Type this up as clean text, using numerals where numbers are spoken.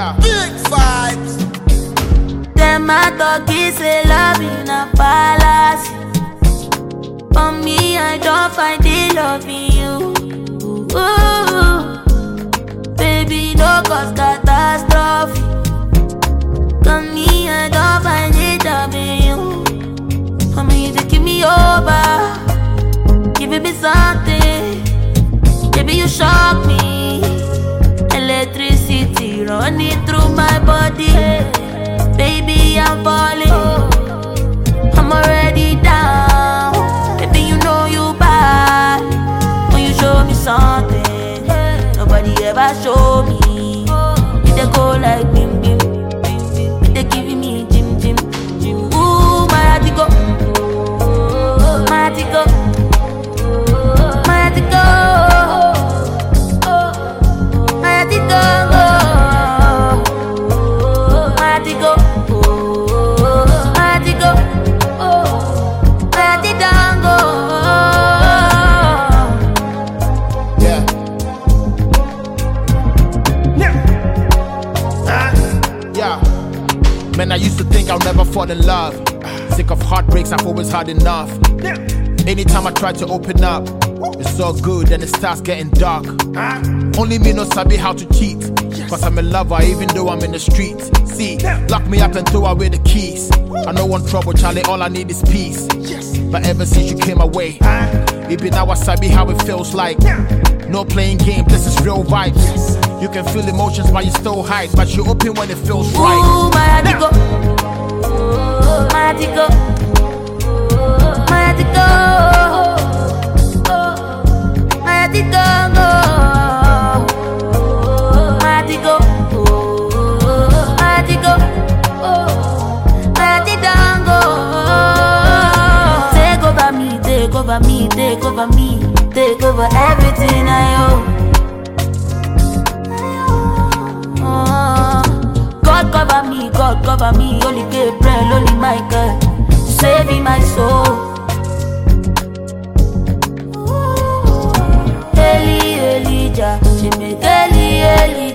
Yeah, big vibes. Them my talkies say love in a palace. For me, I don't find the love in you. Ooh, baby, no cause catastrophe. For me, I don't find the love in you. For me, you give me over, giving me something. Baby, you shock me. Electricity running through my body. Baby, I'm falling. I'm already down. Baby, you know you bad. When you show me something nobody ever show me. They go like bim bim. They giving me jim jim. Ooh, my heart go. My heart go. My heart go. My heart go. Man, I used to think I'll never fall in love. Sick of heartbreaks, I've always had enough. Anytime I try to open up, it's so good, then it starts getting dark. Only me no sabi how to cheat, cause I'm a lover even though I'm in the streets. See, lock me up and throw away the keys. I don't want trouble, Charlie, all I need is peace. But ever since you came away, maybe now I sabi how it feels like. No playing games, this is real vibes. You can feel emotions but you still hide, but you open when it feels right. Ooh, my heart go. My heart go. My heart go. My heart go. My heart go. My heart go. My heart go. Take over me, take over me, take over me, take over everything I own. God cover me, only Gabriel, only Michael, saving my soul. Eli, Elijah, she make Eli,